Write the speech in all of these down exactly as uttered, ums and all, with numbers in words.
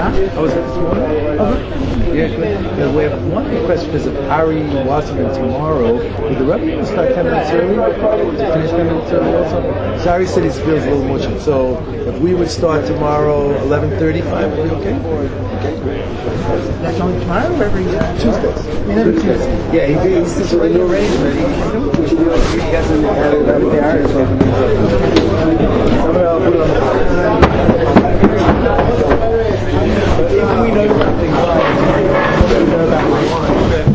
I was at this morning. Oh, yeah, good. Yeah, we have one request because of Ari Wasserman tomorrow. Would the Rebbe even start ten minutes early? To finish ten minutes early also? So Ari said he feels a little mushy. So if we would start tomorrow eleven thirty-five, would be okay? Okay. That's only tomorrow or every uh, Tuesdays. Tuesdays. Yeah, he, he says a new arrangement. He, he hasn't added up the Ari. Somewhere I'll put it on the But if we know something wrong, we know that we want.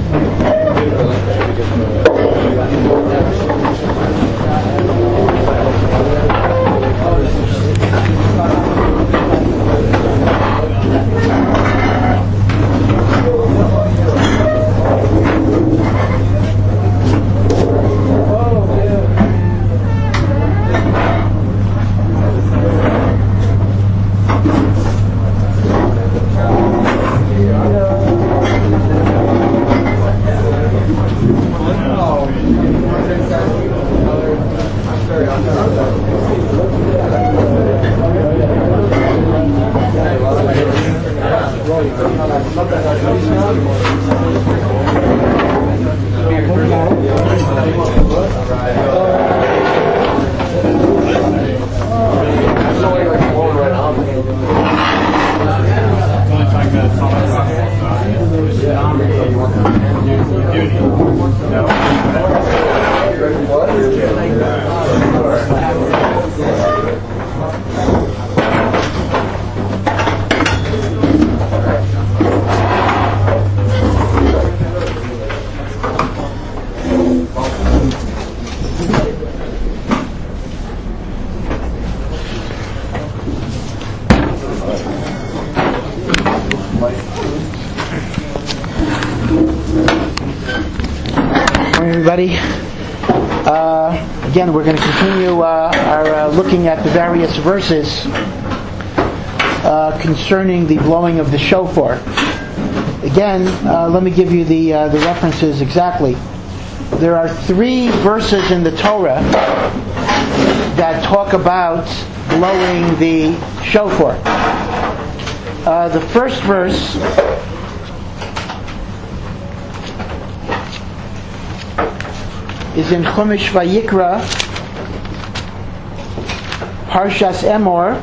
Everybody. Uh, again, we're going to continue uh, our uh, looking at the various verses uh, concerning the blowing of the shofar. Again, uh, let me give you the uh, the references exactly. There are three verses in the Torah that talk about blowing the shofar. Uh, the first verse is in Chumash Vayikra, Parshas Emor,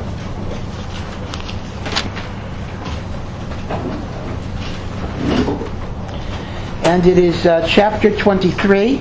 and it is uh, chapter twenty-three,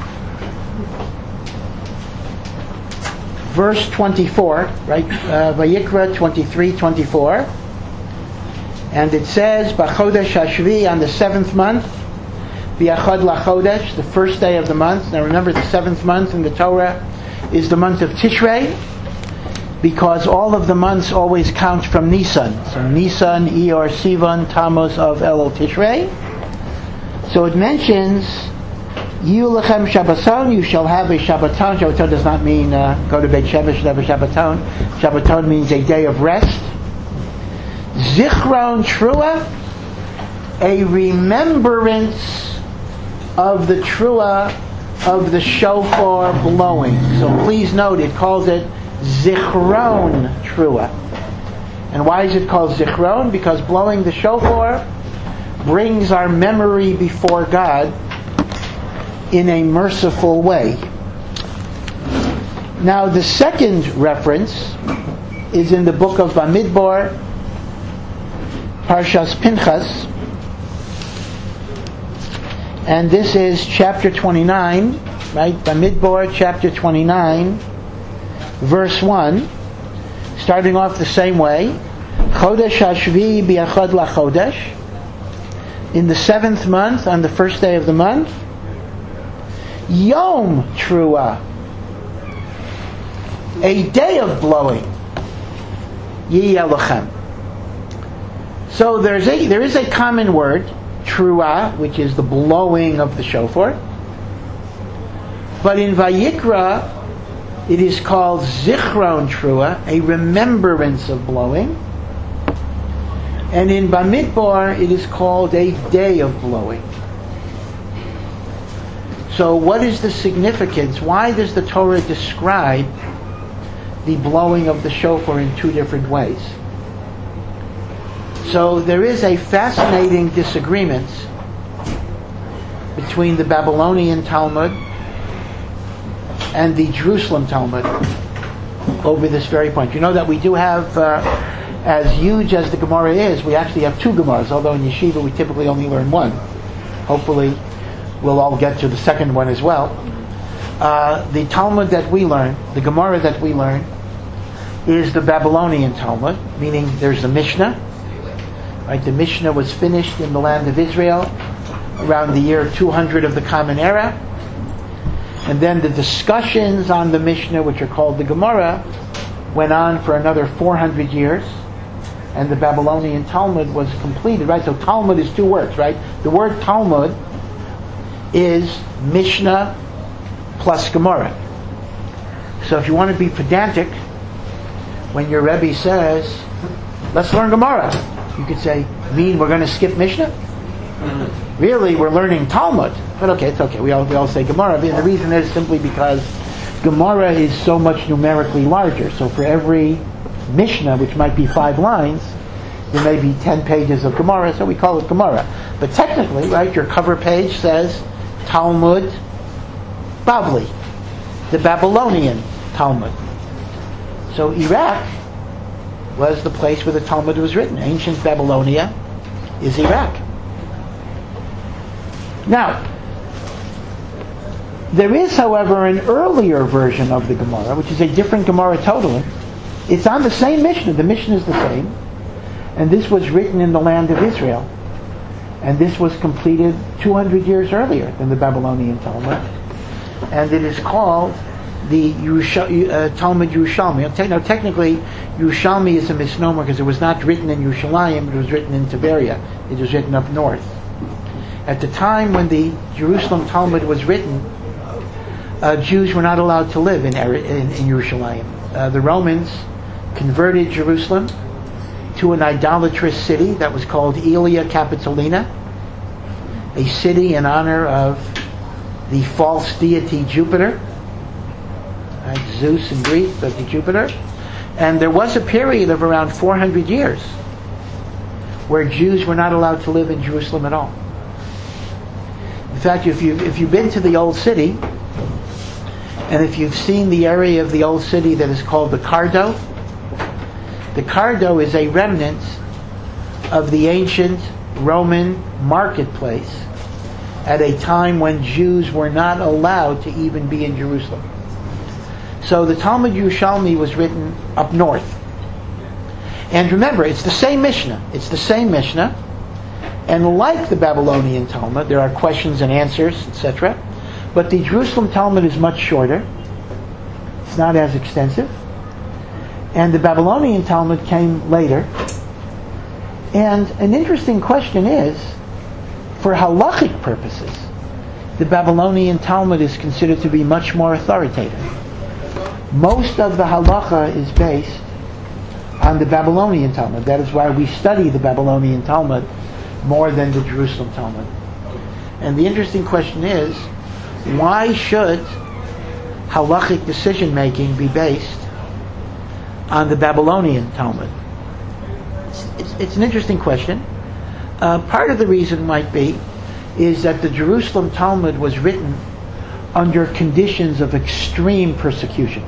verse twenty-four, right? Uh, Vayikra twenty-three, twenty-four, and it says, B'chodesh Hashvi, on the seventh month, B'achad lachodesh, the first day of the month. Now remember, the seventh month in the Torah is the month of Tishrei, because all of the months always count from Nisan. So Nisan, Iyar, Sivan, Tammuz, of Elul, Tishrei. So it mentions, Yiyu lechem Shabbaton, you shall have a Shabbaton. Shabbaton does not mean uh, go to Beit Shemesh, should have a Shabbaton. Shabbaton means a day of rest. Zichron Trua, a remembrance of the trua of the shofar blowing. So please note, it calls it Zichron Trua. And why is it called Zichron? Because blowing the shofar brings our memory before God in a merciful way. Now the second reference is in the book of Bamidbar, Parshas Pinchas, and this is chapter twenty-nine, right? Bamidbar, chapter twenty-nine, verse one, starting off the same way. Chodesh Hashvi B'achad lachodesh, in the seventh month, on the first day of the month, Yom Trua, a day of blowing, Yiyeh Lachem. So there's a there is a common word, Trua, which is the blowing of the shofar. But in Vayikra, it is called Zichron Trua, a remembrance of blowing. And in Bamidbar, it is called a day of blowing. So what is the significance? Why does the Torah describe the blowing of the shofar in two different ways? So there is a fascinating disagreement between the Babylonian Talmud and the Jerusalem Talmud over this very point. You know that we do have, uh, as huge as the Gemara is, we actually have two Gemaras, although in Yeshiva we typically only learn one. Hopefully we'll all get to the second one as well. Uh, the Talmud that we learn, the Gemara that we learn, is the Babylonian Talmud, meaning there's the Mishnah. Right, the Mishnah was finished in the land of Israel around the year two hundred of the Common Era. And then the discussions on the Mishnah, which are called the Gemara, went on for another four hundred years. And the Babylonian Talmud was completed, right? So Talmud is two words, right? The word Talmud is Mishnah plus Gemara. So if you want to be pedantic, when your Rebbe says, let's learn Gemara, you could say, mean we're going to skip Mishnah? Really, we're learning Talmud. But okay, it's okay. We all, we all say Gemara. And the reason is simply because Gemara is so much numerically larger. So for every Mishnah, which might be five lines, there may be ten pages of Gemara, so we call it Gemara. But technically, right, your cover page says Talmud Bavli, the Babylonian Talmud. So Iraq was the place where the Talmud was written. Ancient Babylonia is Iraq. Now, there is, however, an earlier version of the Gemara, which is a different Gemara totally. It's on the same Mishnah. The Mishnah is the same. And this was written in the land of Israel. And this was completed two hundred years earlier than the Babylonian Talmud. And it is called the Yerusha- uh, Talmud Yerushalmi. Te- now, technically, Yerushalmi is a misnomer because it was not written in Yerushalayim, it was written in Tiberia. It was written up north. At the time when the Jerusalem Talmud was written, uh, Jews were not allowed to live in, in, in Yerushalayim. Uh, the Romans converted Jerusalem to an idolatrous city that was called Aelia Capitolina, a city in honor of the false deity Jupiter, right, Zeus in Greek, but the Jupiter. And there was a period of around four hundred years where Jews were not allowed to live in Jerusalem at all. In fact, if you've, if you've been to the Old City, and if you've seen the area of the Old City that is called the Cardo, the Cardo is a remnant of the ancient Roman marketplace at a time when Jews were not allowed to even be in Jerusalem. So the Talmud Yerushalmi was written up north. And remember, it's the same Mishnah. It's the same Mishnah. And like the Babylonian Talmud, there are questions and answers, et cetera. But the Jerusalem Talmud is much shorter. It's not as extensive. And the Babylonian Talmud came later. And an interesting question is, for halachic purposes, the Babylonian Talmud is considered to be much more authoritative. Most of the halacha is based on the Babylonian Talmud. That is why we study the Babylonian Talmud more than the Jerusalem Talmud. And the interesting question is, why should halachic decision making be based on the Babylonian Talmud? It's, it's, it's an interesting question. Uh, part of the reason might be is that the Jerusalem Talmud was written under conditions of extreme persecution.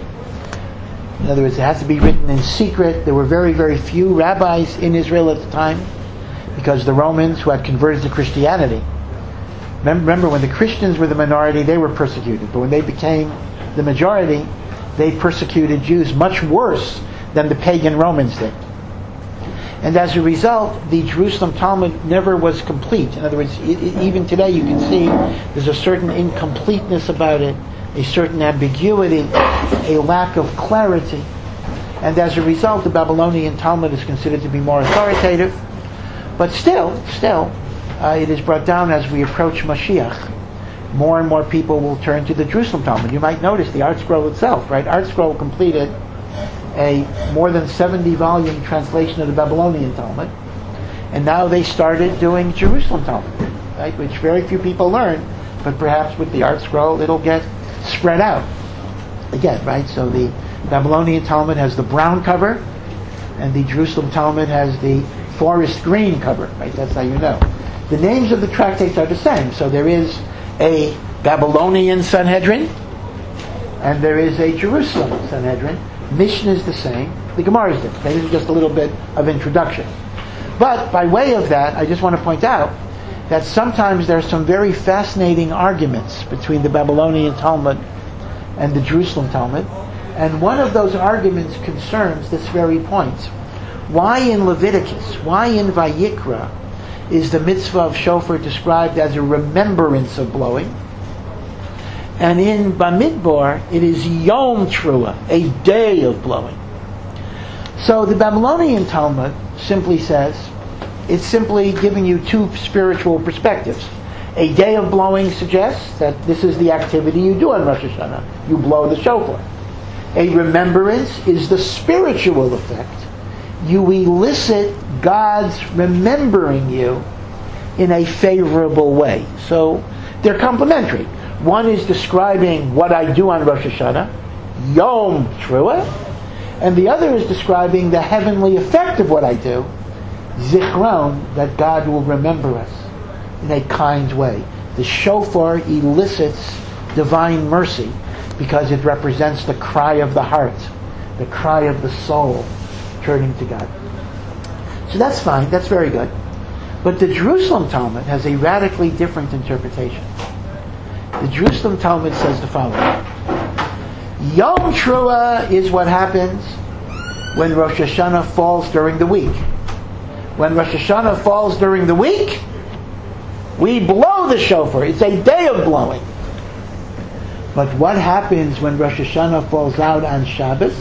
In other words, it has to be written in secret. There were very, very few rabbis in Israel at the time because the Romans, who had converted to Christianity, remember when the Christians were the minority, they were persecuted. But when they became the majority, they persecuted Jews much worse than the pagan Romans did. And as a result, the Jerusalem Talmud never was complete. In other words, it, it, even today you can see there's a certain incompleteness about it, a certain ambiguity, a lack of clarity. And as a result, the Babylonian Talmud is considered to be more authoritative. But still, still, uh, it is brought down as we approach Mashiach. More and more people will turn to the Jerusalem Talmud. You might notice the Art Scroll itself, right? Art Scroll completed a more than seventy volume translation of the Babylonian Talmud. And now they started doing Jerusalem Talmud, right? Which very few people learn, but perhaps with the Art Scroll it'll get spread out. Again, right? So the Babylonian Talmud has the brown cover, and the Jerusalem Talmud has the forest green cover, right? That's how you know. The names of the tractates are the same. So there is a Babylonian Sanhedrin, and there is a Jerusalem Sanhedrin. Mishnah is the same. The Gemara is different. This is just a little bit of introduction. But by way of that, I just want to point out that sometimes there are some very fascinating arguments between the Babylonian Talmud and the Jerusalem Talmud. And one of those arguments concerns this very point. Why in Leviticus, why in Vayikra, is the mitzvah of shofar described as a remembrance of blowing? And in Bamidbar, it is Yom Trua, a day of blowing. So the Babylonian Talmud simply says, it's simply giving you two spiritual perspectives. A day of blowing suggests that this is the activity you do on Rosh Hashanah. You blow the shofar. A remembrance is the spiritual effect. You elicit God's remembering you in a favorable way. So they're complementary. One is describing what I do on Rosh Hashanah, Yom Trua, and the other is describing the heavenly effect of what I do, Zichron, that God will remember us in a kind way. The shofar elicits divine mercy because it represents the cry of the heart, the cry of the soul turning to God. So that's fine, that's very good. But the Jerusalem Talmud has a radically different interpretation. The Jerusalem Talmud says the following. Yom Trua is what happens when Rosh Hashanah falls during the week. When Rosh Hashanah falls during the week, we blow the shofar. It's a day of blowing. But what happens when Rosh Hashanah falls out on Shabbos?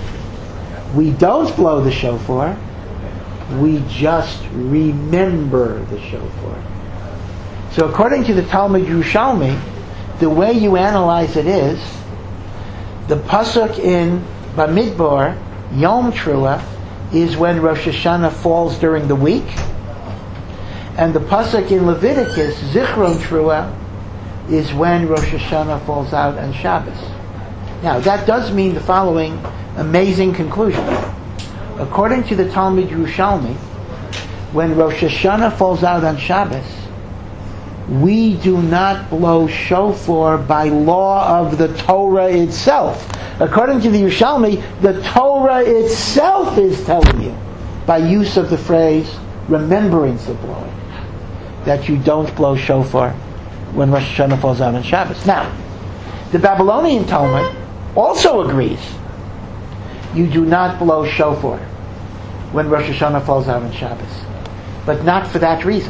We don't blow the shofar. We just remember the shofar. So according to the Talmud Yerushalmi, the way you analyze it is, the pasuk in Bamidbar, Yom Trua, is when Rosh Hashanah falls during the week, and the pasuk in Leviticus, Zichron Trua, is when Rosh Hashanah falls out on Shabbos. Now, that does mean the following amazing conclusion. According to the Talmud Yerushalmi, when Rosh Hashanah falls out on Shabbos, we do not blow shofar by law of the Torah itself. According to the Yerushalmi, the Torah itself is telling you, by use of the phrase, remembrance of blowing, that you don't blow shofar when Rosh Hashanah falls out on Shabbos. Now, the Babylonian Talmud also agrees you do not blow shofar when Rosh Hashanah falls out on Shabbos, but not for that reason.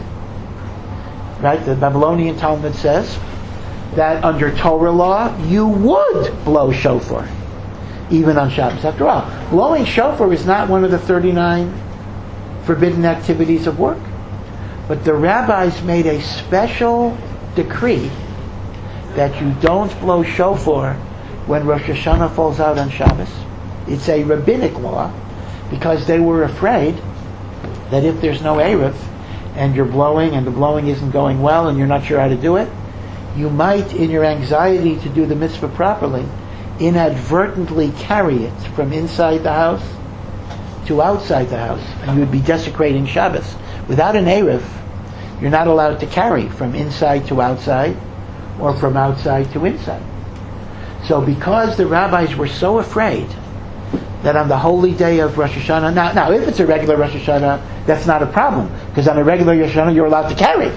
Right? The Babylonian Talmud says that under Torah law, you would blow shofar, even on Shabbos. After all, blowing shofar is not one of the thirty-nine forbidden activities of work. But the rabbis made a special decree that you don't blow shofar when Rosh Hashanah falls out on Shabbos. It's a rabbinic law, because they were afraid that if there's no Erev, and you're blowing, and the blowing isn't going well, and you're not sure how to do it, you might, in your anxiety to do the mitzvah properly, inadvertently carry it from inside the house to outside the house, and you would be desecrating Shabbos. Without an Erev, you're not allowed to carry from inside to outside, or from outside to inside. So because the rabbis were so afraid that on the holy day of Rosh Hashanah, now, now if it's a regular Rosh Hashanah, that's not a problem, because on a regular Rosh Hashanah you're allowed to carry.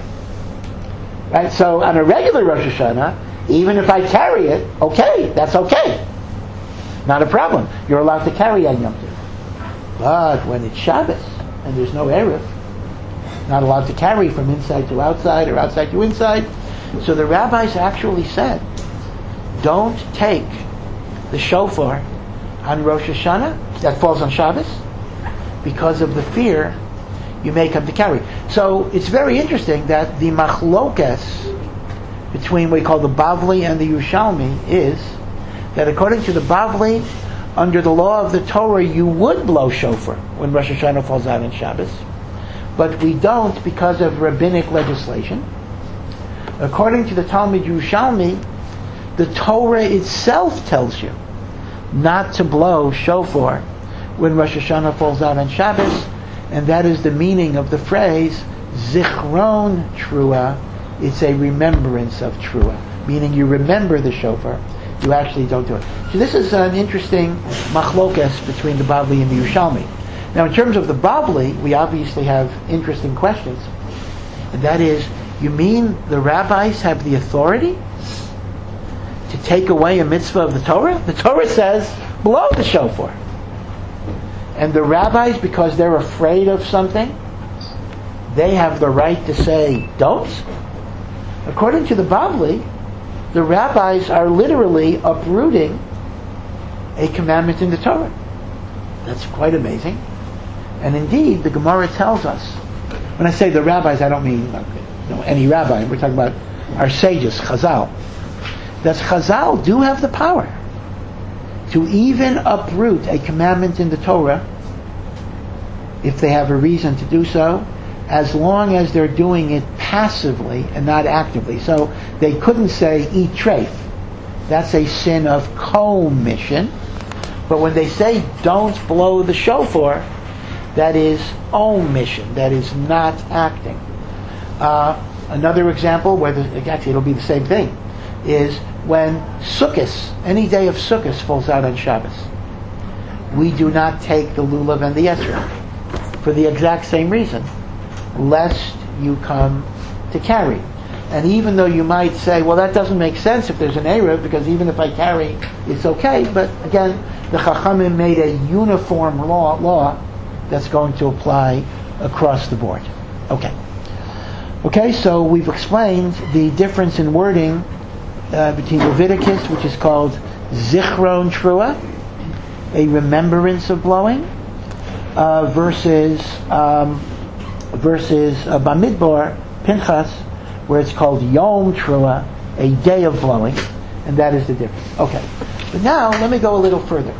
Right? So on a regular Rosh Hashanah, even if I carry it, okay, that's okay. Not a problem. You're allowed to carry on Yom Tov. But when it's Shabbos, and there's no Erev, not allowed to carry from inside to outside, or outside to inside. So the rabbis actually said, don't take the shofar on Rosh Hashanah, that falls on Shabbos, because of the fear you may come to carry. So it's very interesting that the machlokes between what we call the Bavli and the Yerushalmi is that according to the Bavli, under the law of the Torah, you would blow shofar when Rosh Hashanah falls out on Shabbos, but we don't because of rabbinic legislation. According to the Talmud Yerushalmi, the Torah itself tells you not to blow shofar when Rosh Hashanah falls out on Shabbos, And that is the meaning of the phrase Zichron Trua. It's a remembrance of Trua, meaning you remember the shofar, you actually don't do it. So this is an interesting machlokas between the Bavli and the Yerushalmi. Now in terms of the Bavli, we obviously have interesting questions. And that is, you mean the rabbis have the authority to take away a mitzvah of the Torah? The Torah says, blow the shofar. And the rabbis, because they're afraid of something, they have the right to say, don't? According to the Bavli, the rabbis are literally uprooting a commandment in the Torah. That's quite amazing. And indeed, the Gemara tells us, when I say the rabbis, I don't mean you know, any rabbi. We're talking about our sages, Chazal. That Chazal do have the power to even uproot a commandment in the Torah if they have a reason to do so, as long as they're doing it passively and not actively. So they couldn't say eat treif. That's a sin of commission. But when they say don't blow the shofar, that is omission. That is not acting. Uh, another example, where the, actually it'll be the same thing, is when Sukkot, any day of Sukkot falls out on Shabbos. We do not take the lulav and the esrog for the exact same reason, lest you come to carry. And even though you might say, well, that doesn't make sense if there's an Erev, because even if I carry, it's okay. But again, the Chachamim made a uniform law, law that's going to apply across the board. Okay. Okay, so we've explained the difference in wording uh, between Leviticus, which is called Zichron Trua, a remembrance of blowing, uh, versus um, versus uh, Bamidbar, Pinchas, where it's called Yom Trua, a day of blowing, and that is the difference. Okay, but now let me go a little further.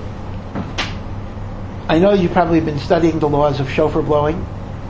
I know you've probably been studying the laws of shofar blowing,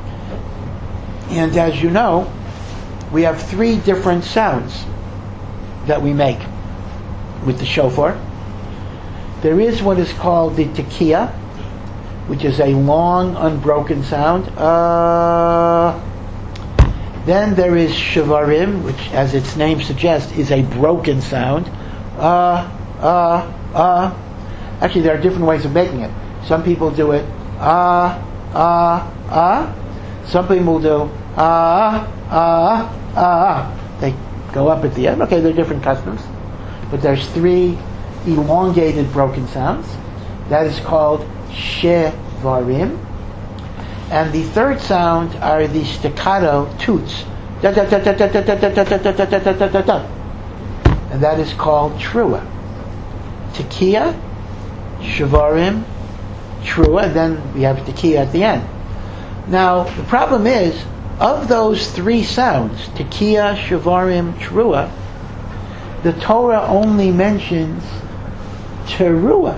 and as you know, we have three different sounds that we make with the shofar. There is what is called the tekiah, which is a long, unbroken sound. Uh, then there is shavarim, which, as its name suggests, is a broken sound. Uh, uh, uh. Actually, there are different ways of making it. Some people do it ah, ah, ah. Some people do ah, ah, ah. They go up at the end. Okay, they're different customs. But there's three elongated broken sounds. That is called shevarim. And the third sound are the staccato toots. Da da da da da da da da da da da da da da da. And that is called trua. Tekiah, shevarim, trua, and then we have tekiah at the end. Now, the problem is, of those three sounds, tekiah, shevarim, trua, the Torah only mentions teruah.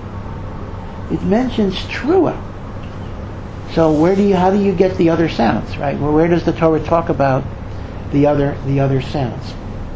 It mentions trua. So where do you, how do you get the other sounds, right? Well, where does the Torah talk about the other, the other sounds?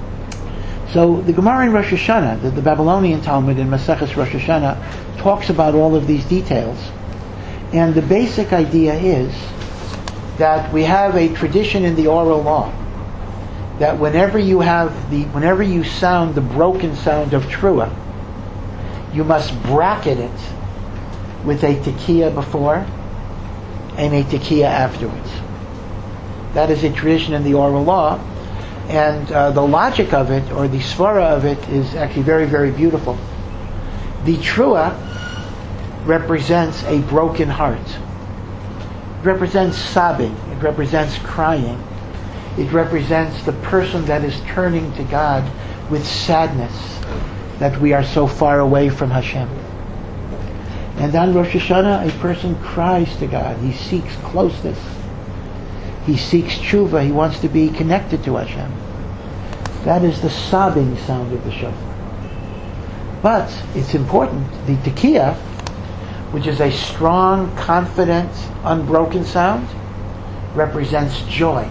So the Gemara in Rosh Hashanah, the, the Babylonian Talmud in Maseches Rosh Hashanah, talks about all of these details. And the basic idea is that we have a tradition in the oral law that whenever you have the, whenever you sound the broken sound of trua, you must bracket it with a tekiah before and a tekiah afterwards. That is a tradition in the oral law, and uh, the logic of it, or the svara of it, is actually very, very beautiful. The trua represents a broken heart. It represents sobbing. It represents crying. It represents the person that is turning to God with sadness that we are so far away from Hashem. And on Rosh Hashanah, a person cries to God. He seeks closeness. He seeks tshuva. He wants to be connected to Hashem. That is the sobbing sound of the shofar. But it's important. The tekiah, which is a strong, confident, unbroken sound, represents joy.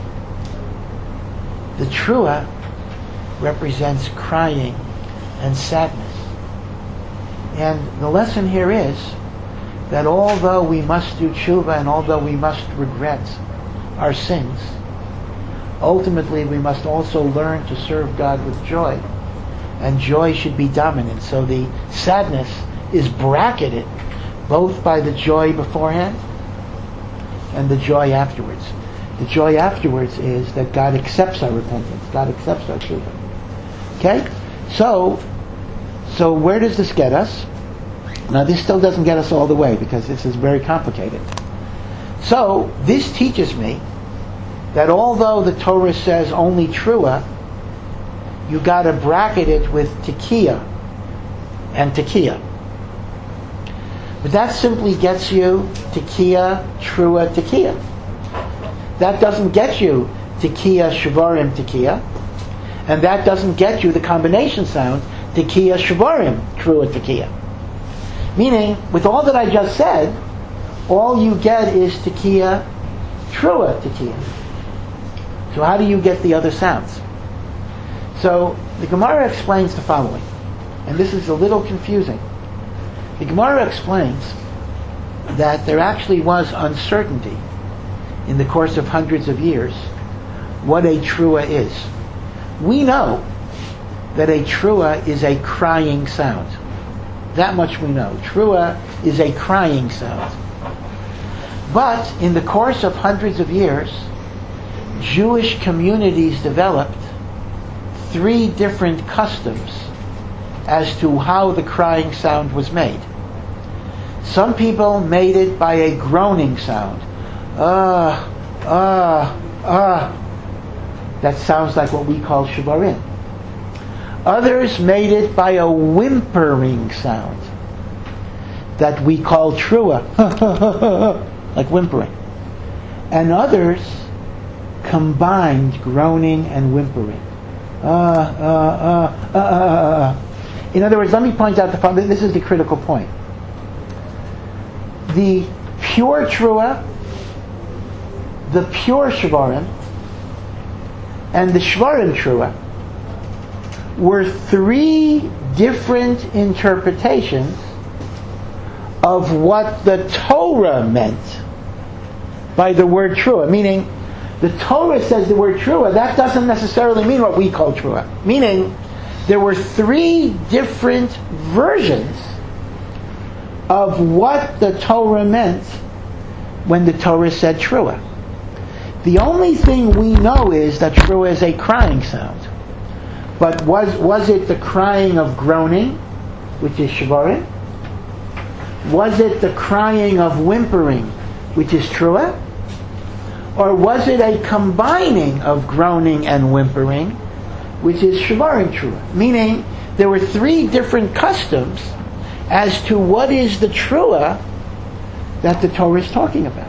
The trua represents crying and sadness. And the lesson here is that although we must do tshuva and although we must regret our sins, ultimately we must also learn to serve God with joy. And joy should be dominant. So the sadness is bracketed both by the joy beforehand and the joy afterwards. The joy afterwards is that God accepts our repentance. God accepts our tshuva. Okay? So, so where does this get us? Now this still doesn't get us all the way because this is very complicated. So, this teaches me that although the Torah says only trua, you got to bracket it with tekiah and tekiah. But that simply gets you tekiah, trua, tekiah. That doesn't get you tekiah, shvarim, tekiah. And that doesn't get you the combination sound tekiah, shvarim, trua, tekiah. Meaning, with all that I just said, all you get is tekiah, trua, tekiah. So how do you get the other sounds? So the Gemara explains the following, and this is a little confusing. The Gemara explains that there actually was uncertainty in the course of hundreds of years what a trua is. We know that a trua is a crying sound. That much we know. Trua is a crying sound. But in the course of hundreds of years, Jewish communities developed three different customs as to how the crying sound was made. Some people made it by a groaning sound. Ah, ah, ah. That sounds like what we call shvarim. Others made it by a whimpering sound that we call trua, like whimpering. And others combined groaning and whimpering. Uh, uh, uh, uh, uh. In other words, let me point out the following. This is the critical point. The pure trua, the pure shvarim, and the shvarim trua were three different interpretations of what the Torah meant by the word trua. Meaning, the Torah says the word trua, that doesn't necessarily mean what we call trua. Meaning, there were three different versions of what the Torah meant when the Torah said trua. The only thing we know is that trua is a crying sound. But was was it the crying of groaning, which is shvarim? Was it the crying of whimpering, which is trua? Or was it a combining of groaning and whimpering, which is shvarim trua? Meaning, there were three different customs as to what is the trua that the Torah is talking about.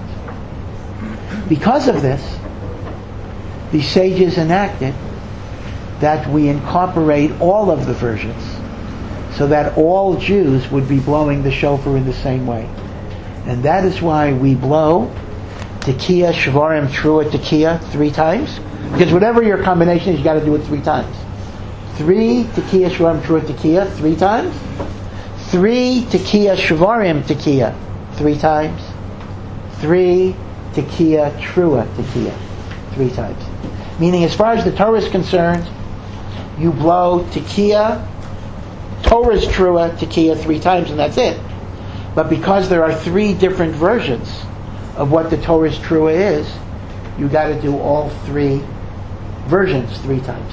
Because of this, the sages enacted that we incorporate all of the versions so that all Jews would be blowing the shofar in the same way. And that is why we blow tekiah, shvarim, trua, tekiah three times. Because whatever your combination is, you got to do it three times. Three tekiah, shvarim, trua, tekiah three times. Three tekiah, shvarim, tekiah three times. Three tekiah, trua, tekiah three times. Meaning, as far as the Torah is concerned, you blow tekiah, Torah's trua, tekiah three times, and that's it. But because there are three different versions of what the Torah's trua is, you got to do all three versions three times.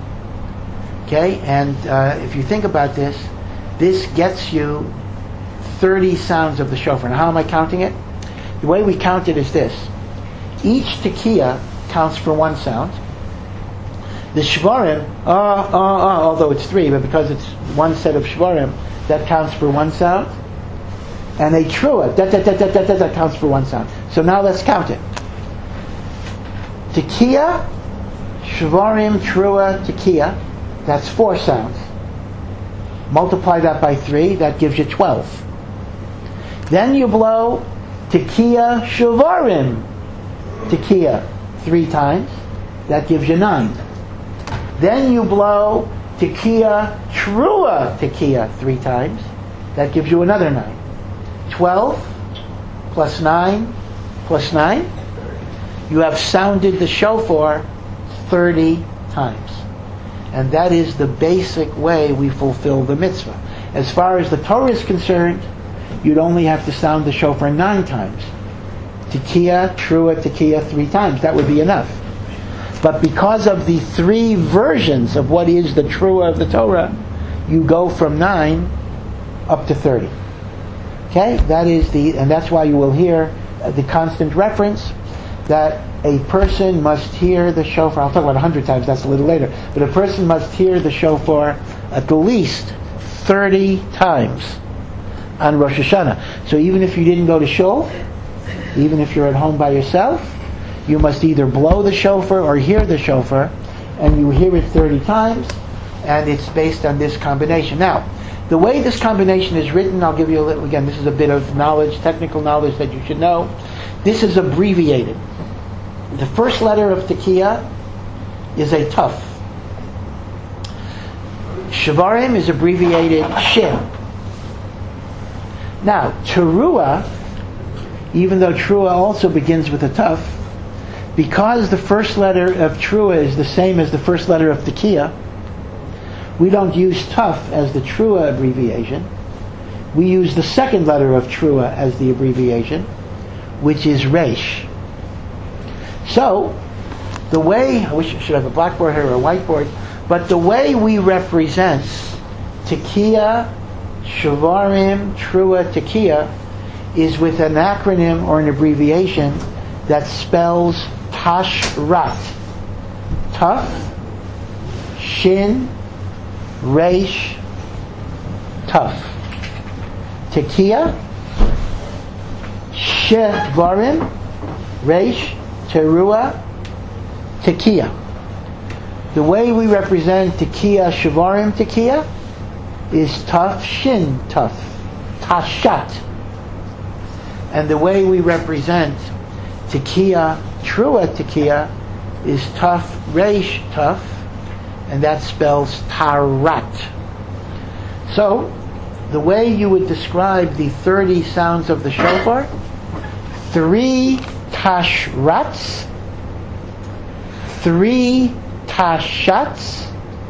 Okay, and uh, if you think about this, this gets you thirty sounds of the shofar. Now, how am I counting it? The way we count it is this: each tekiah counts for one sound. The shvarim, uh, uh, uh, although it's three, but because it's one set of shvarim, that counts for one sound. And a trua, that, that, that, that, that, that, that counts for one sound. So now let's count it. Tekiah, shvarim, trua, tekiah, that's four sounds. Multiply that by three, that gives you twelve. Then you blow tekiah, shvarim, tekiah three times, that gives you nine. Then you blow tekiah, trua, tekiah three times, that gives you another nine. twelve plus nine plus nine. You have sounded the shofar thirty times. And that is the basic way we fulfill the mitzvah. As far as the Torah is concerned, you'd only have to sound the shofar nine times. Tekiah, Trua, Tekiah three times. That would be enough. But because of the three versions of what is the Trua of the Torah, you go from nine up to thirty. Okay? That is the, and that's why you will hear the constant reference that a person must hear the shofar. I'll talk about a hundred times, that's a little later. But a person must hear the shofar at least thirty times on Rosh Hashanah. So even if you didn't go to shul, even if you're at home by yourself, you must either blow the shofar or hear the shofar, and you hear it thirty times, and it's based on this combination. Now, the way this combination is written, I'll give you a little, again, this is a bit of knowledge, technical knowledge that you should know. This is abbreviated. The first letter of Tekiah is a Tuf. Shavarim is abbreviated Shin. Now, Teruah, even though Trua also begins with a Tuf, because the first letter of Trua is the same as the first letter of Tekiah, we don't use Tuf as the Trua abbreviation. We use the second letter of Trua as the abbreviation, which is Reish. So, the way, I wish I should have a blackboard here or a whiteboard, but the way we represent Tekiah, Shavarim, Trua, Tekiah is with an acronym or an abbreviation that spells Tashrat. Tuf, Shin, Reish, Tuf. Tekiah, Shavarim, Reish, Teruah, Tekiah. The way we represent Tekiah, Shavarim, Tekiah is Tuf, Shin, Tuf, Tashat. And the way we represent Tekiah, Trua, Tekiah is Tuf, Reish, Tuf, and that spells Tarat. So, the way you would describe the thirty sounds of the shofar, three tashrats, three tashats,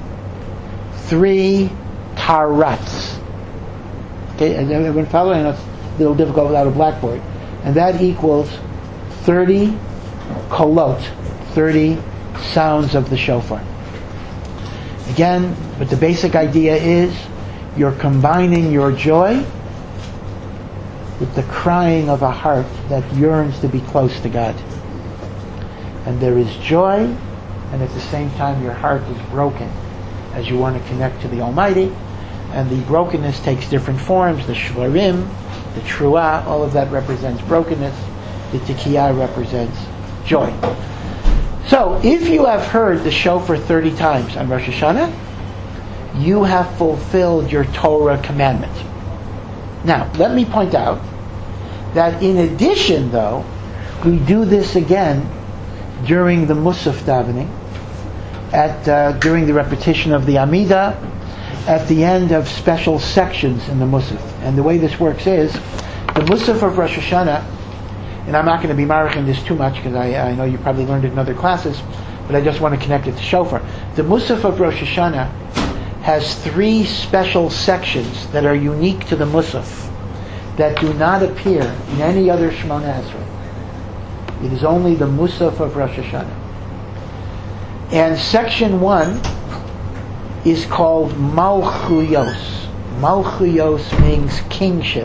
three tarats. Okay, and everyone following? I know it's a little difficult without a blackboard. And that equals thirty kolot, thirty sounds of the shofar. Again, but the basic idea is you're combining your joy with the crying of a heart that yearns to be close to God. And there is joy, and at the same time your heart is broken as you want to connect to the Almighty. And the brokenness takes different forms. The shvarim, the truah, all of that represents brokenness. The tekiah represents joy. So, if you have heard the shofar thirty times on Rosh Hashanah, you have fulfilled your Torah commandment. Now, let me point out that in addition, though, we do this again during the Musaf davening, at uh, during the repetition of the Amidah, at the end of special sections in the Musaf. And the way this works is, the Musaf of Rosh Hashanah, and I'm not going to be maraching this too much because I, I know you probably learned it in other classes, but I just want to connect it to shofar. The Musaf of Rosh Hashanah has three special sections that are unique to the Musaf, that do not appear in any other Shemona Esrei. It is only the Musaf of Rosh Hashanah. And section one is called Malchuyos. Malchuyos means kingship.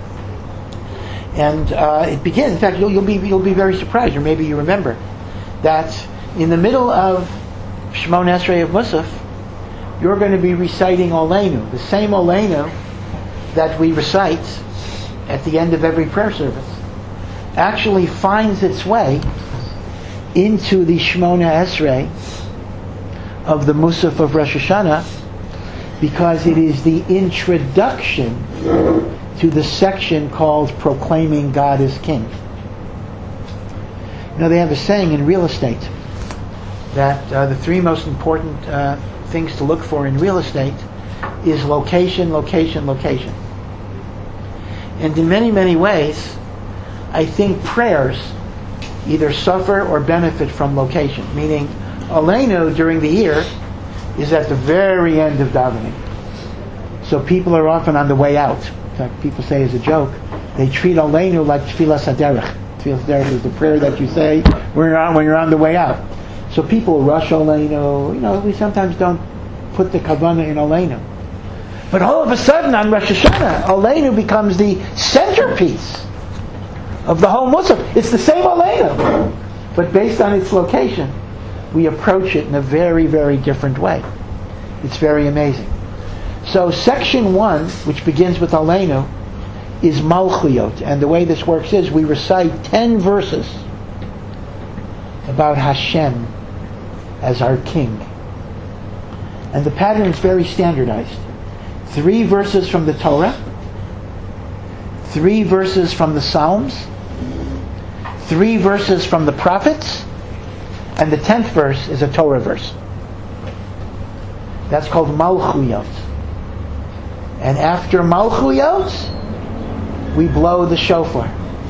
And uh, it begins, in fact, you'll, you'll, be, you'll be very surprised, or maybe you remember, that in the middle of Shemona Esrei of Musaf, you're going to be reciting Oleinu, the same Oleinu that we recite at the end of every prayer service, actually finds its way into the Shemona Esrei of the Musaf of Rosh Hashanah, because it is the introduction to the section called Proclaiming God as King. You know, they have a saying in real estate that uh, the three most important uh, things to look for in real estate is location, location, location. And in many, many ways, I think prayers either suffer or benefit from location. Meaning, Aleinu during the year is at the very end of davening. So people are often on the way out. In fact, people say as a joke, they treat Aleinu like Tfilas HaDerech. Tfilas HaDerech is the prayer that you say when you're on, when you're on the way out. So people rush Aleinu. You know, we sometimes don't put the kavanah in Aleinu. But all of a sudden on Rosh Hashanah, Aleinu becomes the centerpiece of the whole Musaf. It's the same Aleinu, but based on its location, we approach it in a very, very different way. It's very amazing. So section one, which begins with Aleinu, is Malchuyot. And the way this works is we recite ten verses about Hashem as our king. And the pattern is very standardized. Three verses from the Torah, three verses from the Psalms, three verses from the prophets, and the tenth verse is a Torah verse. That's called Malchuyot. And after Malchuyot, we blow the shofar.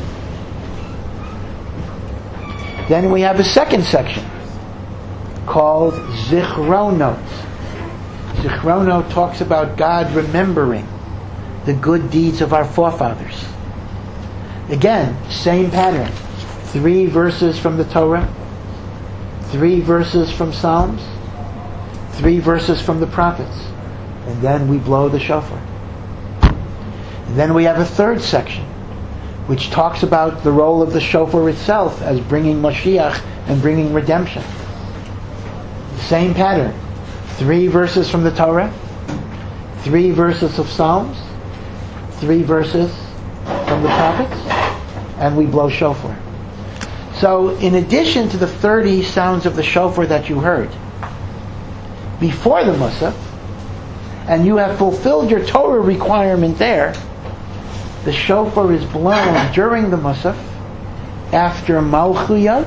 Then we have a second section called Zichronot. Zichronot talks about God remembering the good deeds of our forefathers. Again, same pattern. Three verses from the Torah, three verses from Psalms, three verses from the prophets, and then we blow the shofar. And then we have a third section, which talks about the role of the shofar itself as bringing Mashiach and bringing redemption. Same pattern. Three verses from the Torah, three verses of Psalms, three verses from the prophets, and we blow shofar. So, in addition to the thirty sounds of the shofar that you heard before the Musaf, and you have fulfilled your Torah requirement there, the shofar is blown during the Musaf, after Malchuyot,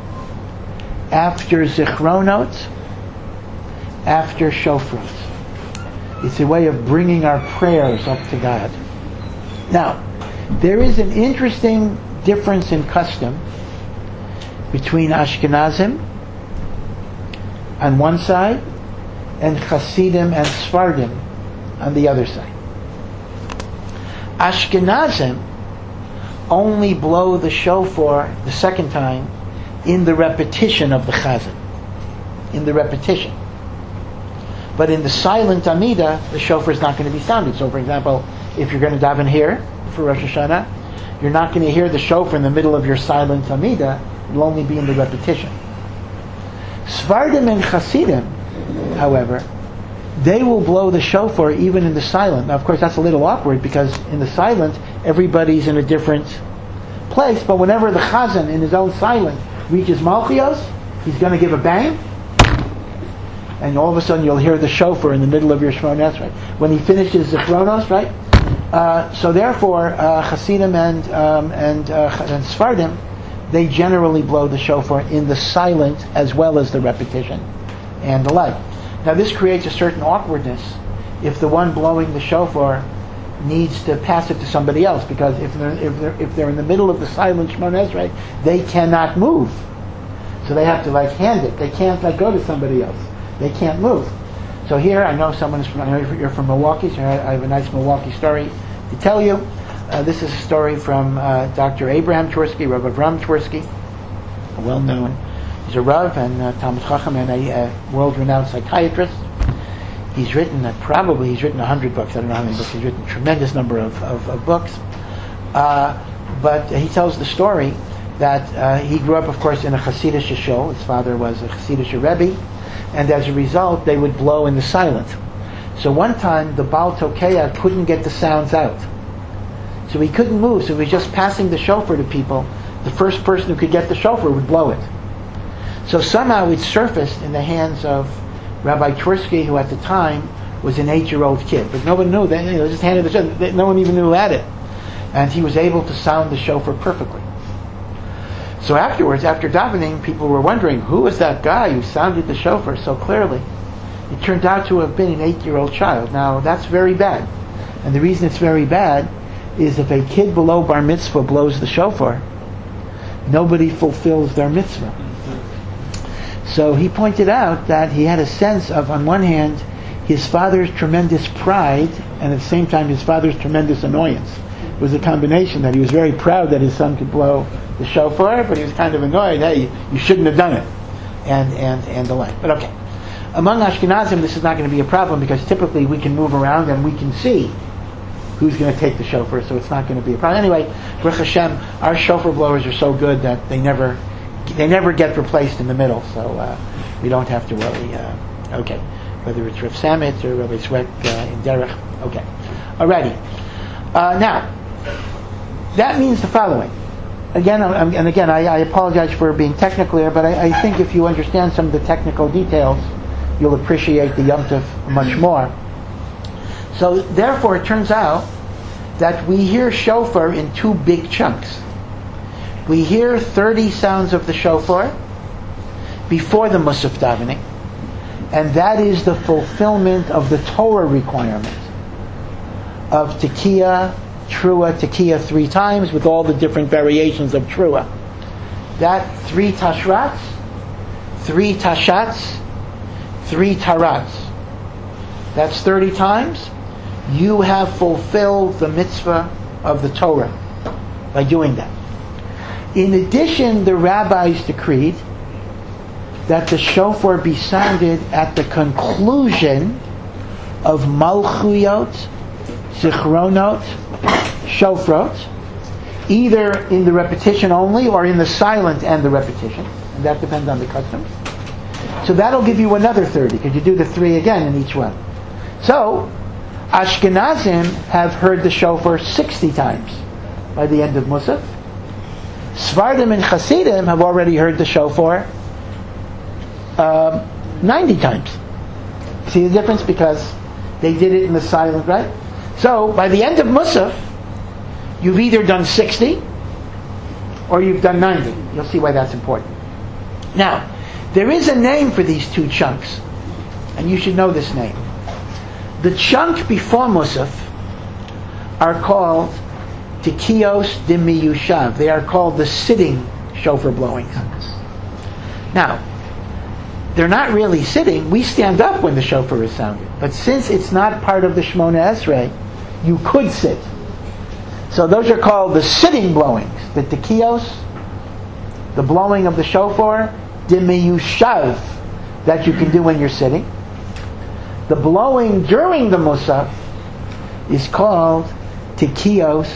after Zichronot, after Shofarot. It's a way of bringing our prayers up to God. Now, there is an interesting difference in custom between Ashkenazim on one side and Hasidim and Sfardim on the other side. Ashkenazim only blow the shofar the second time in the repetition of the Chazan. In the repetition. But in the silent Amidah, the shofar is not going to be sounded. So, for example, if you're going to daven here for Rosh Hashanah, you're not going to hear the shofar in the middle of your silent Amidah. It'll only be in the repetition. Sfardim and Hasidim, however, they will blow the shofar even in the silent. Now, of course, that's a little awkward because in the silent, everybody's in a different place. But whenever the Chazan in his own silent reaches Malchuyos, he's going to give a bang, and all of a sudden you'll hear the shofar in the middle of your Shemona Esrei. When he finishes the Zichronos, right? Uh, so therefore, uh, Hasidim and um, and, uh, and Sfardim, they generally blow the shofar in the silent as well as the repetition and the like. Now this creates a certain awkwardness if the one blowing the shofar needs to pass it to somebody else, because if they're, if they're, if they're in the middle of the silent Shemona Esrei, they cannot move. So they have to like hand it. They can't like go to somebody else. They can't move. So here, I know someone is from, I know you're from Milwaukee, so I have a nice Milwaukee story to tell you. Uh, this is a story from uh, Doctor Abraham Twersky, Rav Avram Twersky, well-known. He's a Rav and uh, Talmid Chacham and a uh, world-renowned psychiatrist. He's written, uh, probably he's written a hundred books, I don't know how many books, he's written a tremendous number of, of, of books. Uh, but he tells the story that uh, he grew up, of course, in a Hasidic shul. His father was a Hasidic Rebbe, and as a result, they would blow in the silent. So one time, the Baal Tokeah couldn't get the sounds out. So he couldn't move, so he was just passing the shofar to people. The first person who could get the shofar would blow it. So somehow it surfaced in the hands of Rabbi Twersky, who at the time was an eight-year-old kid. But no one knew. They, you know, just handed the shofar. No one even knew who had it. And he was able to sound the shofar perfectly. So afterwards, after davening, people were wondering, who was that guy who sounded the shofar so clearly? It turned out to have been an eight-year-old child. Now, that's very bad. And the reason it's very bad is if a kid below bar mitzvah blows the shofar, nobody fulfills their mitzvah. So he pointed out that he had a sense of, on one hand, his father's tremendous pride, and at the same time his father's tremendous annoyance. It was a combination that he was very proud that his son could blow the shofar, but he was kind of annoyed, hey, you shouldn't have done it, and, and, and the like. But okay. Among Ashkenazim, this is not going to be a problem because typically we can move around and we can see who's going to take the shofar, so it's not going to be a problem. Anyway, Baruch Hashem, our shofar blowers are so good that they never they never get replaced in the middle, so uh, we don't have to worry. Uh, okay, whether it's Rav Samet or Rabbi Zweck uh, in Derech. Okay, alrighty. Uh, now, that means the following. Again, I'm, and again, I, I apologize for being technical here, but I, I think if you understand some of the technical details, you'll appreciate the Yom Tov much more. So, therefore, it turns out that we hear shofar in two big chunks. We hear thirty sounds of the shofar before the Musaf davening, and that is the fulfillment of the Torah requirement of Tekiah, Trua, Tekiah three times with all the different variations of Trua. That three Tashrats, three Tashats, three Tarats. That's thirty times. You have fulfilled the mitzvah of the Torah by doing that. In addition, the rabbis decreed that the shofar be sounded at the conclusion of Malchuyot, Zichronot, Shofrot, either in the repetition only or in the silent and the repetition, and that depends on the custom. So that'll give you another thirty, because you do the three again in each one. So, Ashkenazim have heard the shofar sixty times by the end of Musaf. Sfardim and Hasidim have already heard the shofar uh, ninety times. See the difference? Because they did it in the silent, right? So, by the end of Musaf, you've either done sixty or you've done ninety. You'll see why that's important. Now, there is a name for these two chunks, and you should know this name. The chunk before Musaf are called Tekiyos Dimiyushav. They are called the sitting shofar blowings. Now, they're not really sitting. We stand up when the shofar is sounded. But since it's not part of the Shemona Esrei, you could sit. So those are called the sitting blowings. The Tekiyos, the blowing of the shofar, Dimiyushav, that you can do when you're sitting. The blowing during the Musaf is called Tekiyos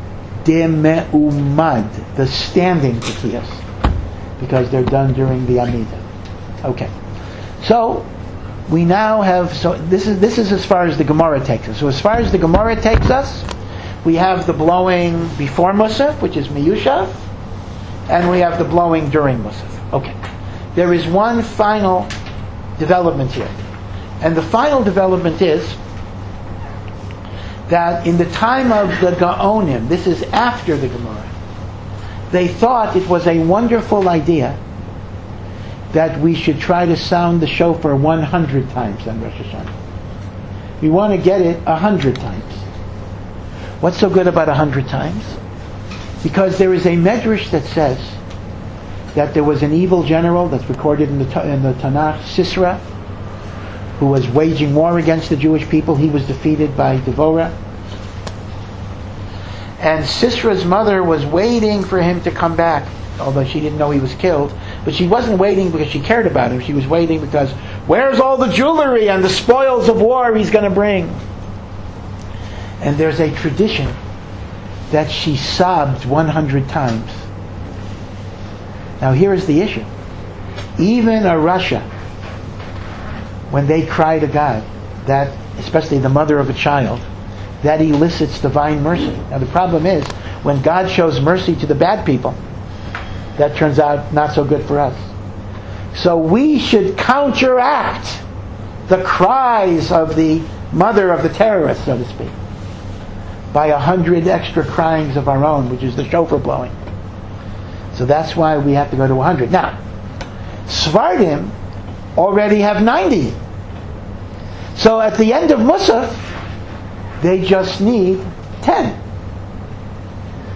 Deme'umad, the standing Tekiyos, because they're done during the Amidah. Okay. So, we now have, so this is this is as far as the Gemara takes us. So as far as the Gemara takes us, we have the blowing before Musaf, which is Miyushav, and we have the blowing during Musaf. Okay. There is one final development here. And the final development is that in the time of the Gaonim, this is after the Gemara, they thought it was a wonderful idea that we should try to sound the shofar one hundred times on Rosh Hashanah. We want to get it one hundred times. What's so good about one hundred times? Because there is a medrash that says that there was an evil general that's recorded in the, in the Tanakh, Sisera, who was waging war against the Jewish people. He was defeated by Devorah. And Sisera's mother was waiting for him to come back, although she didn't know he was killed. But she wasn't waiting because she cared about him. She was waiting because, where's all the jewelry and the spoils of war he's going to bring? And there's a tradition that she sobbed one hundred times. Now here is the issue. Even a Russia, when they cry to God, that, especially the mother of a child, that elicits divine mercy. Now the problem is, when God shows mercy to the bad people, that turns out not so good for us. So we should counteract the cries of the mother of the terrorist, so to speak, by a hundred extra cryings of our own, which is the shofar blowing. So that's why we have to go to one hundred. Now, Svardim already have ninety. So at the end of Musaf, they just need ten.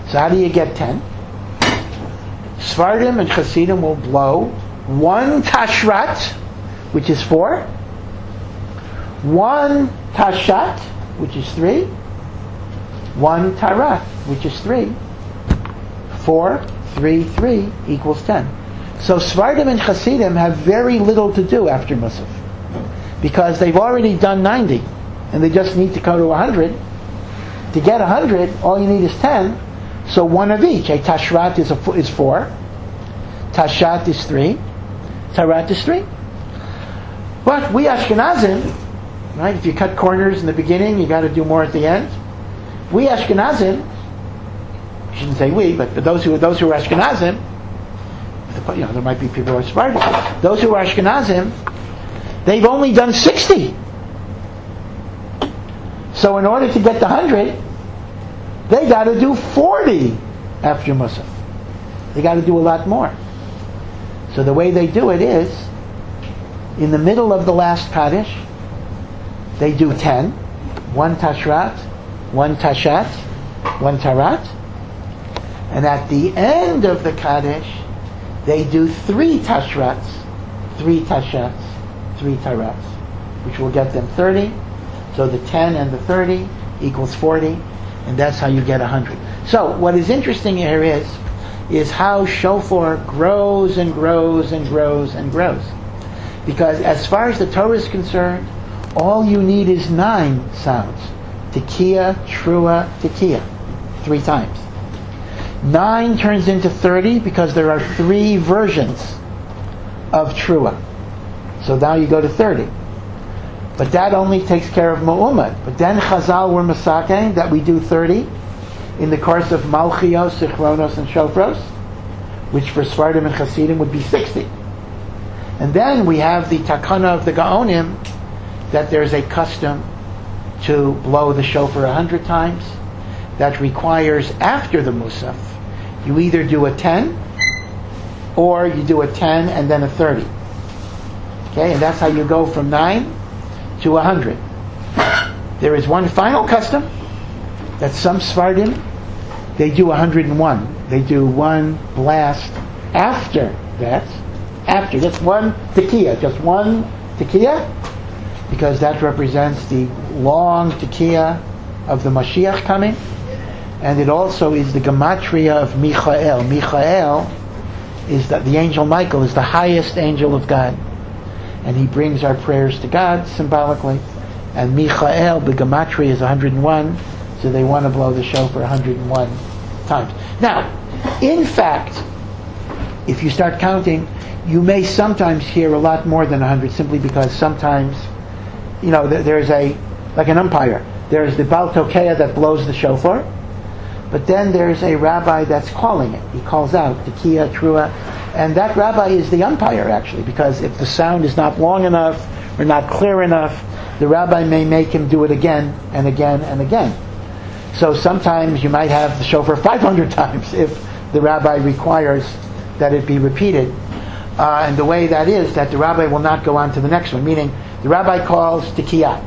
So how do you get ten? Sfardim and Hasidim will blow one tashrat, which is four, one tashat, which is three, one tarat, which is three, four, three, three equals ten. So Sfardim and Hasidim have very little to do after Musaf, because they've already done ninety, and they just need to go to one hundred. To get one hundred, all you need is ten, so one of each. A tashrat is, a, is four, tashat is three, tarat is three. But we Ashkenazim, right, if you cut corners in the beginning, you got to do more at the end. We Ashkenazim, I shouldn't say we, but for those who those who are Ashkenazim, you know, there might be people who are Sephardim. Those who are Ashkenazim, they've only done sixty. So in order to get the hundred, they got to do forty after Musaf. They got to do a lot more. So the way they do it is, in the middle of the last Kaddish, they do ten, one Tashrat, one Tashat, one Tarat, and at the end of the Kaddish, they do three Tashrats, three Tashats, three Tarats, which will get them thirty. So the ten and the thirty equals forty, and that's how you get one hundred. So what is interesting here is, is how shofar grows and grows and grows and grows. Because as far as the Torah is concerned, all you need is nine sounds. Tekiah, Trua, Tekiah. Three times. Nine turns into thirty because there are three versions of Trua. So now you go to thirty. But that only takes care of Mu'ummad. But then Chazal were Masakein that we do thirty in the course of Malchios, Sichronos, and Shofros, which for Sfardim and Hasidim would be sixty. And then we have the Takana of the Gaonim that there's a custom to blow the shofar a hundred times. That requires after the Musaf, you either do a ten or you do a ten and then a thirty. Okay, and that's how you go from nine to a hundred. There is one final custom that some Sfardim, they do one hundred and one. They do one blast after that. After, just one tekiah, just one tekiah, because that represents the long tekiah of the Mashiach coming, and it also is the gematria of Michael. Michael is that the angel Michael is the highest angel of God, and he brings our prayers to God symbolically. And Michael, the gematria is one hundred and one, so they want to blow the shofar one hundred and one times. Now, in fact, if you start counting, you may sometimes hear a lot more than one hundred, simply because sometimes, you know, there's a, like an umpire, there's the Baal Tokeah that blows the shofar, but then there's a rabbi that's calling it. He calls out Tekiah, Trua, and that rabbi is the umpire, actually, because if the sound is not long enough or not clear enough, the rabbi may make him do it again and again and again. So sometimes you might have the shofar five hundred times if the rabbi requires that it be repeated. Uh, and the way that is, that the rabbi will not go on to the next one, meaning the rabbi calls Tekiah,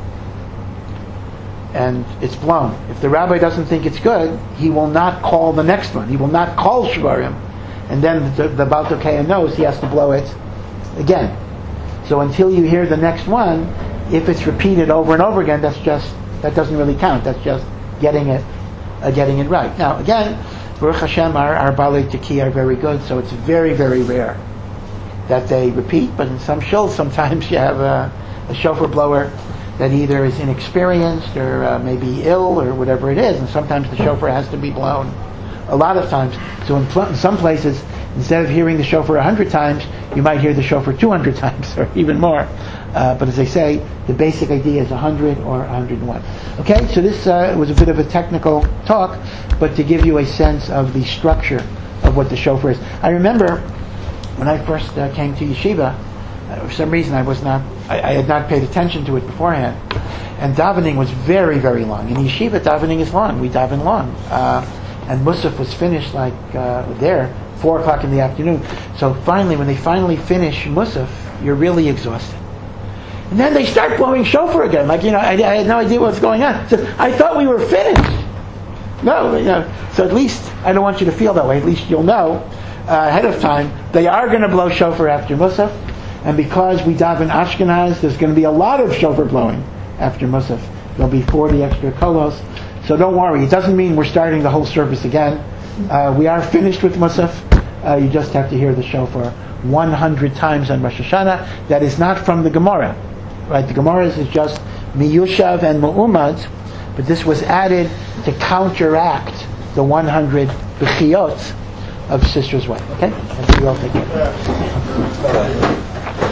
and it's blown. If the rabbi doesn't think it's good, he will not call the next one. He will not call Shvarim, and then the, the Baal Tokeah knows he has to blow it again. So until you hear the next one, if it's repeated over and over again, that's just, that doesn't really count. That's just getting it, uh, getting it right. Now again, Baruch Hashem, our, our Balei Tekiah are very good, so it's very, very rare that they repeat, but in some shuls sometimes you have a, a shofar blower that either is inexperienced or uh, maybe ill or whatever it is, and sometimes the shofar has to be blown a lot of times. So in, pl- in some places, instead of hearing the shofar a hundred times, you might hear the shofar two hundred times or even more. Uh, but as I say, the basic idea is a hundred or a hundred and one. Okay, so this uh, was a bit of a technical talk, but to give you a sense of the structure of what the shofar is. I remember when I first uh, came to yeshiva, uh, for some reason I was not, I, I had not paid attention to it beforehand, and davening was very, very long. In yeshiva, davening is long. We daven long, uh, and Musaf was finished like uh, there four o'clock in the afternoon. So finally, when they finally finish Musaf, you're really exhausted, and then they start blowing shofar again. Like, you know, I, I had no idea what was going on. So I thought we were finished. No, you know, so at least, I don't want you to feel that way, at least you'll know uh, ahead of time, they are going to blow shofar after Musaf, and because we daven Ashkenaz, there's going to be a lot of shofar blowing after Musaf. There'll be forty extra kolos, so don't worry, it doesn't mean we're starting the whole service again. Uh, we are finished with Musaf, uh, you just have to hear the shofar one hundred times on Rosh Hashanah. That is not from the Gemara, right? The Gemara is just Miyushav and Mu'umad, but this was added to counteract the one hundred Bechiyot of Sister's Wife. Okay? And you all take care.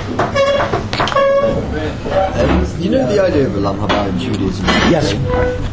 Um, you know the idea of a Lam Haba in Judaism? Yes.